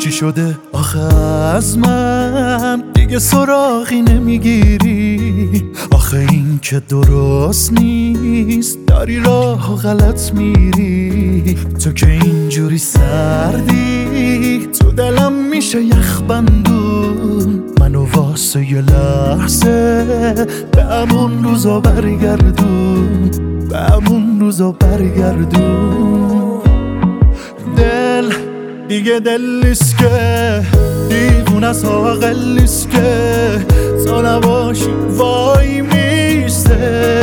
چی شده آخه از من دیگه سراغی نمیگیری؟ آخه این که درست نیست، داری راه و غلط میری. تو که اینجوری سردی تو دلم میشه یخ بندون. منو واسه یه لحظه به همون روزا برگردون، به همون روزا برگردون. دل دیگه دل نیست که، دیوونه است عاقل نیست که تو نباشی وای میسته.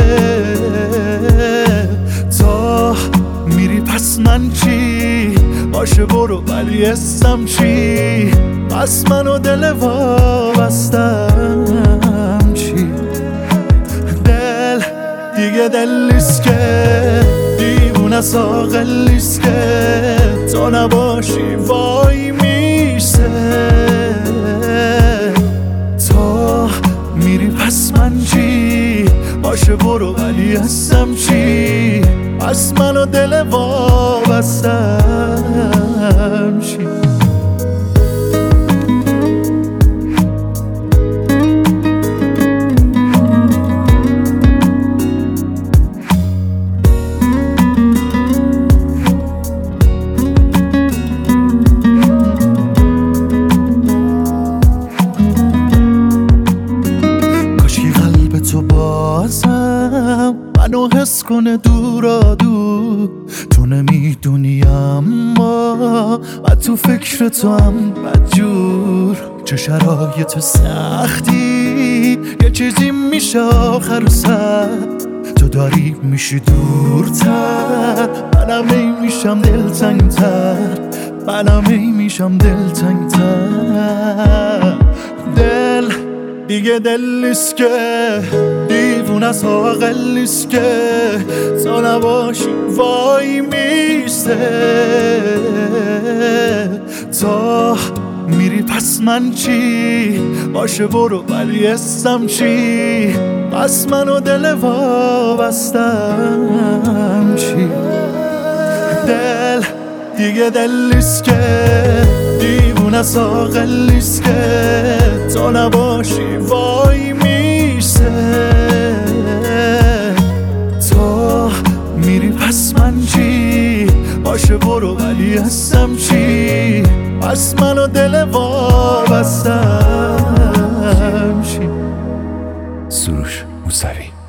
تا میری پس من چی؟ باشه برو ولی اسم چی؟ پس من و دل وابستم چی؟ دل دیگه دل نیست که، دیوونه است عاقل نیست که تو نباشی وای میسته. تا میری پس من چی؟ باشه برو ولی هستم چی؟ پس من و دل وابستم چی؟ تو بازم منو حس کنه دورا دور. تو نمیدونی اما من تو فکر تو هم بدجور. چه شرایط سختی یه چیزی میشه آخر سر. تو داری میشی دورتر، منم ای میشم دلتنگتر، منم ای میشم دلتنگتر. دل دیگه دل نیست که، دیوونه است عاقل نیست که تو نباشی وای میسته. تا میری پس من چی؟ باشه برو ولی اسم چی؟ پس من و دل وابستم چی؟ دل دیگه دل نیست که، دیوونه است عاقل نیست که تو نباشی وای میسته. تا میری پس من چی؟ باشه برو ولی هستم چی؟ پس من و دل وابستم چی؟ سروش موسوی.